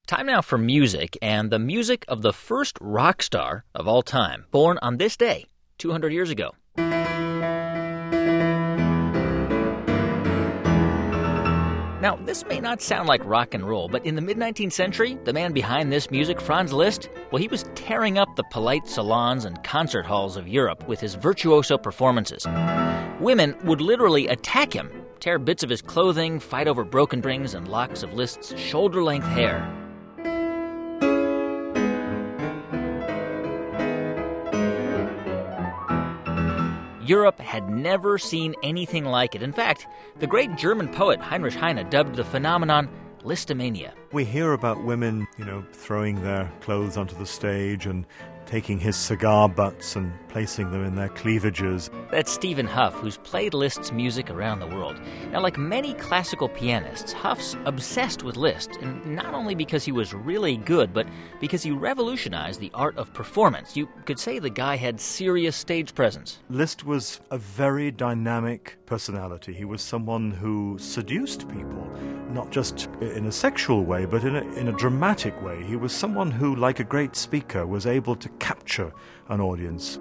Time now for music, and the music of the first rock star of all time, born on this day, 200 years ago. Now, this may not sound like rock and roll, but in the mid-19th century, the man behind this music, Franz Liszt, well, he was tearing up the polite salons and concert halls of Europe with his virtuoso performances. Women would literally attack him, tear bits of his clothing, fight over broken strings and locks of Liszt's shoulder-length hair. Europe had never seen anything like it. In fact, the great German poet Heinrich Heine dubbed the phenomenon Lisztomania. We hear about women, throwing their clothes onto the stage and taking his cigar butts and placing them in their cleavages. That's Stephen Huff, who's played Liszt's music around the world. Now, like many classical pianists, Huff's obsessed with Liszt, and not only because he was really good, but because he revolutionized the art of performance. You could say the guy had serious stage presence. Liszt was a very dynamic personality. He was someone who seduced people, not just in a sexual way, but in a dramatic way. He was someone who, like a great speaker, was able to capture an audience.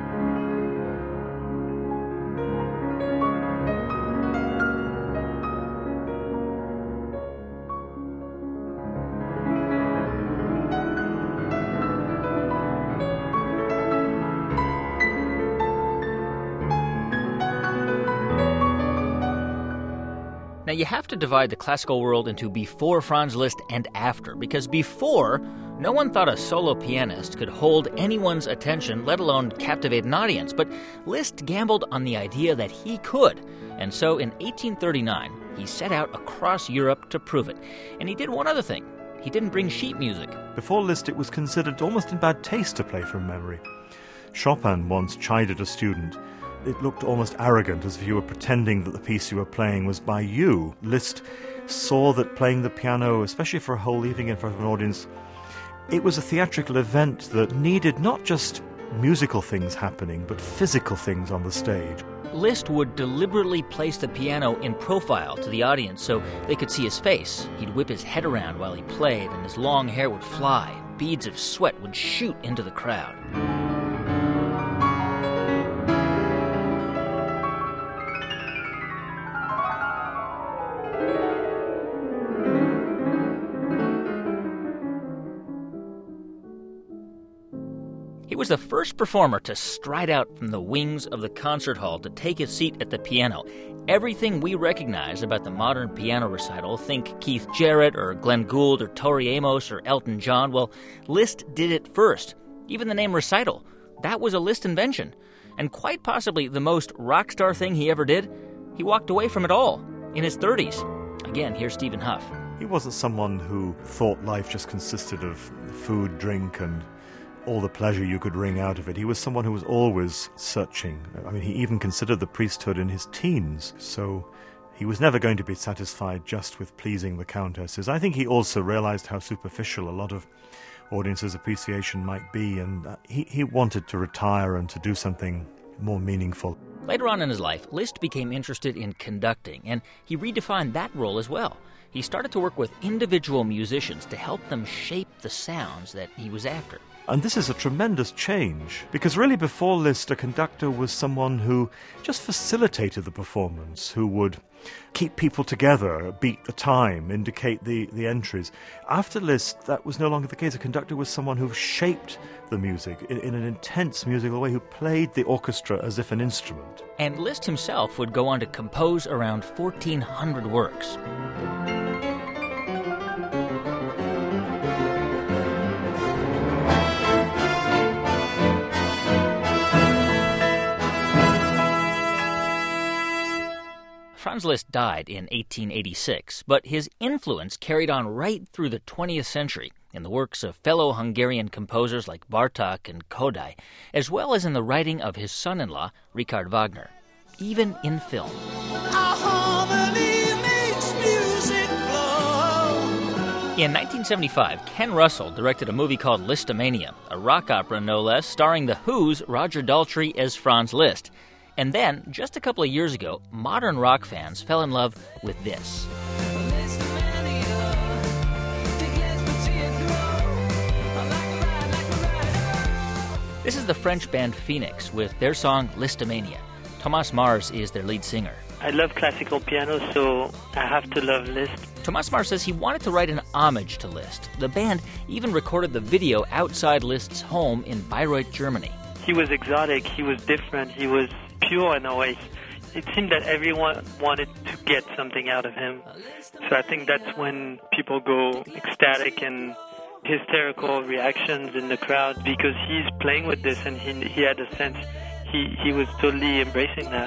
Now, you have to divide the classical world into before Franz Liszt and after, because before, no one thought a solo pianist could hold anyone's attention, let alone captivate an audience. But Liszt gambled on the idea that he could, and so in 1839, he set out across Europe to prove it. And he did one other thing. He didn't bring sheet music. Before Liszt, it was considered almost in bad taste to play from memory. Chopin once chided a student. It looked almost arrogant, as if you were pretending that the piece you were playing was by you. Liszt saw that playing the piano, especially for a whole evening in front of an audience, it was a theatrical event that needed not just musical things happening, but physical things on the stage. Liszt would deliberately place the piano in profile to the audience so they could see his face. He'd whip his head around while he played, and his long hair would fly, and beads of sweat would shoot into the crowd. He was the first performer to stride out from the wings of the concert hall to take his seat at the piano. Everything we recognize about the modern piano recital, think Keith Jarrett or Glenn Gould or Tori Amos or Elton John, well, Liszt did it first. Even the name recital, that was a Liszt invention. And quite possibly the most rock star thing he ever did, he walked away from it all in his 30s. Again, here's Stephen Huff. He wasn't someone who thought life just consisted of food, drink, and all the pleasure you could wring out of it. He was someone who was always searching. I mean, he even considered the priesthood in his teens, so he was never going to be satisfied just with pleasing the countesses. I think he also realized how superficial a lot of audiences' appreciation might be, and he wanted to retire and to do something more meaningful. Later on in his life, Liszt became interested in conducting, and he redefined that role as well. He started to work with individual musicians to help them shape the sounds that he was after. And this is a tremendous change, because really before Liszt, a conductor was someone who just facilitated the performance, who would keep people together, beat the time, indicate the entries. After Liszt, that was no longer the case. A conductor was someone who shaped the music in an intense musical way, who played the orchestra as if an instrument. And Liszt himself would go on to compose around 1,400 works. Franz Liszt died in 1886, but his influence carried on right through the 20th century in the works of fellow Hungarian composers like Bartók and Kodály, as well as in the writing of his son-in-law, Richard Wagner, even in film. In 1975, Ken Russell directed a movie called Lisztomania, a rock opera no less, starring The Who's Roger Daltrey as Franz Liszt. And then, just a couple of years ago, modern rock fans fell in love with this. This is the French band Phoenix with their song Listomania. Thomas Mars is their lead singer. I love classical piano, so I have to love Liszt. Thomas Mars says he wanted to write an homage to Liszt. The band even recorded the video outside Liszt's home in Bayreuth, Germany. He was exotic, he was different, he was pure in a way. It seemed that everyone wanted to get something out of him. So I think that's when people go ecstatic and hysterical reactions in the crowd, because he's playing with this and he had a sense, he was totally embracing that.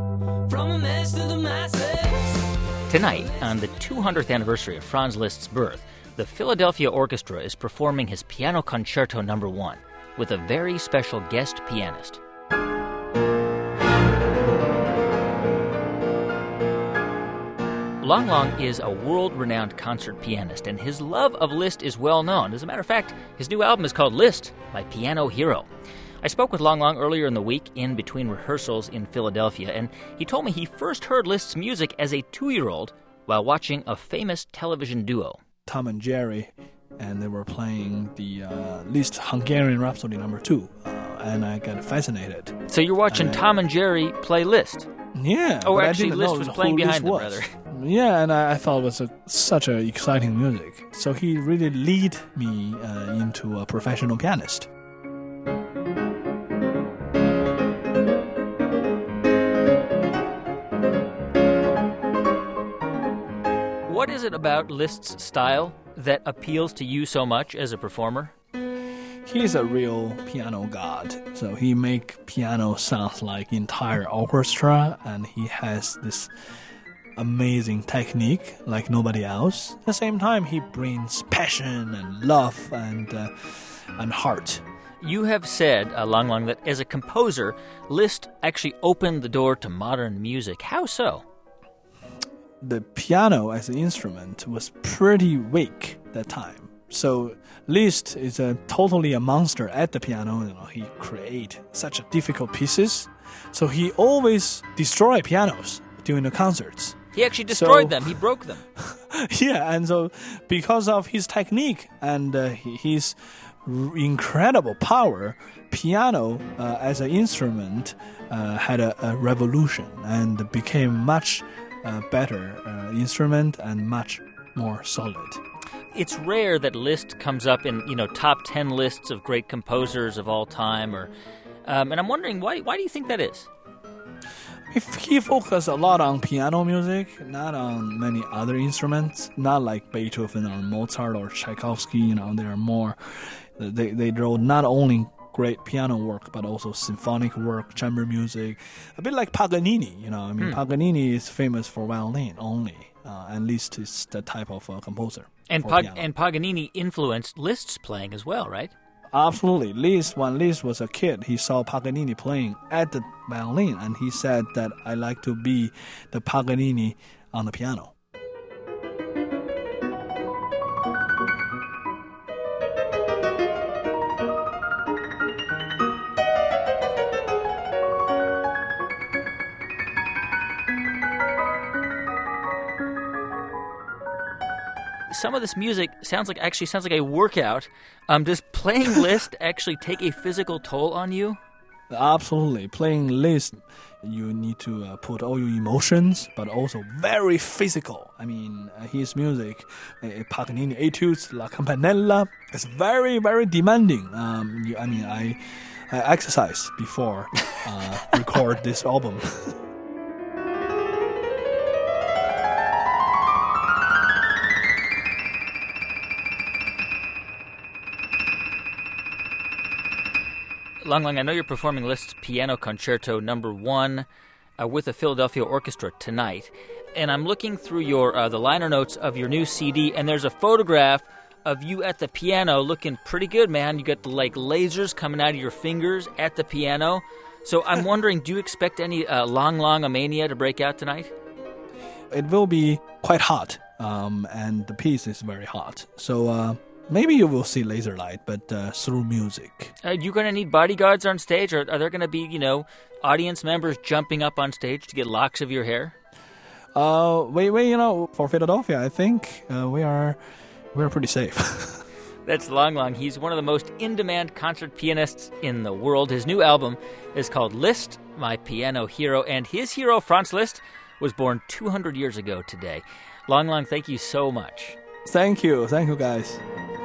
Tonight, on the 200th anniversary of Franz Liszt's birth, the Philadelphia Orchestra is performing his Piano Concerto No. 1 with a very special guest pianist. Lang Lang is a world-renowned concert pianist, and his love of Liszt is well known. As a matter of fact, his new album is called Liszt, My Piano Hero. I spoke with Lang Lang earlier in the week in between rehearsals in Philadelphia, and he told me he first heard Liszt's music as a 2-year-old while watching a famous television duo. Tom and Jerry, and they were playing the Liszt Hungarian Rhapsody No. 2, and I got fascinated. So you're watching Tom and Jerry play Liszt? Yeah. Oh, actually, Liszt was playing behind them, rather. Yeah, and I thought it was such a exciting music. So he really led me into a professional pianist. What is it about Liszt's style that appeals to you so much as a performer? He's a real piano god. So he make piano sound like entire orchestra, and he has this amazing technique like nobody else. At the same time, he brings passion and love and heart. You have said, Lang Lang, that as a composer, Liszt actually opened the door to modern music. How so? The piano as an instrument was pretty weak that time. So Liszt is totally a monster at the piano. He create such difficult pieces. So he always destroy pianos during the concerts. He actually destroyed them. He broke them. Yeah, and so because of his technique and his incredible power, piano as an instrument had a revolution and became much better instrument and much more solid. It's rare that Liszt comes up in top 10 lists of great composers of all time, and I'm wondering why do you think that is? He focused a lot on piano music, not on many other instruments, not like Beethoven or Mozart or Tchaikovsky. They are more, they wrote not only great piano work, but also symphonic work, chamber music, a bit like Paganini. Paganini is famous for violin only, and Liszt is that type of composer. And Paganini influenced Liszt's playing as well, right? Absolutely. When Liszt was a kid, he saw Paganini playing at the violin, and he said that I like to be the Paganini on the piano. Some of this music sounds like a workout. Does playing Liszt actually take a physical toll on you? Absolutely. Playing Liszt, you need to put all your emotions, but also very physical. His music, Paganini Etudes, La Campanella, is very, very demanding. I exercise before record this album. Lang Lang, I know you're performing Liszt's Piano Concerto No. 1 with the Philadelphia Orchestra tonight, and I'm looking through the liner notes of your new CD, and there's a photograph of you at the piano looking pretty good, man. You got lasers coming out of your fingers at the piano. So I'm wondering, do you expect any Lang Lang-a-mania to break out tonight? It will be quite hot, and the piece is very hot. So maybe you will see laser light, but through music. You going to need bodyguards on stage? Or are there going to be, audience members jumping up on stage to get locks of your hair? For Philadelphia, I think we're pretty safe. That's Lang Lang. He's one of the most in-demand concert pianists in the world. His new album is called Liszt, My Piano Hero, and his hero, Franz Liszt, was born 200 years ago today. Lang Lang, thank you so much. Thank you. Thank you, guys.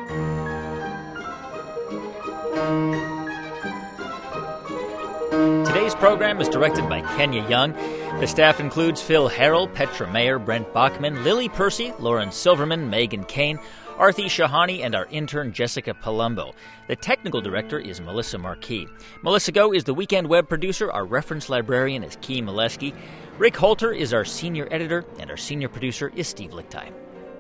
Today's program is directed by Kenya Young. The staff includes Phil Harrell, Petra Mayer, Brent Bachman, Lily Percy, Lauren Silverman, Megan Kane, Arthi Shahani, and our intern Jessica Palumbo. The technical director is Melissa Marquis. Melissa Go is the weekend web producer. Our reference librarian is Key Molesky. Rick Holter is our senior editor, and our senior producer is Steve Lichtai.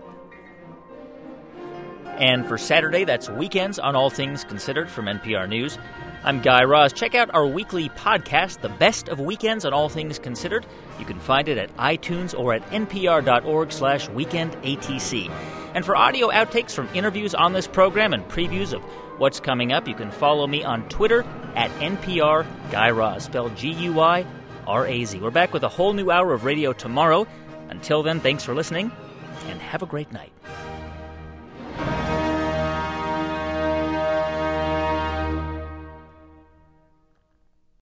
And for Saturday, that's Weekends on All Things Considered from NPR News. I'm Guy Raz. Check out our weekly podcast, The Best of Weekends on All Things Considered. You can find it at iTunes or at npr.org/weekendatc. And for audio outtakes from interviews on this program and previews of what's coming up, you can follow me on Twitter at NPR Guy Raz, spelled Guyraz. We're back with a whole new hour of radio tomorrow. Until then, thanks for listening, and have a great night.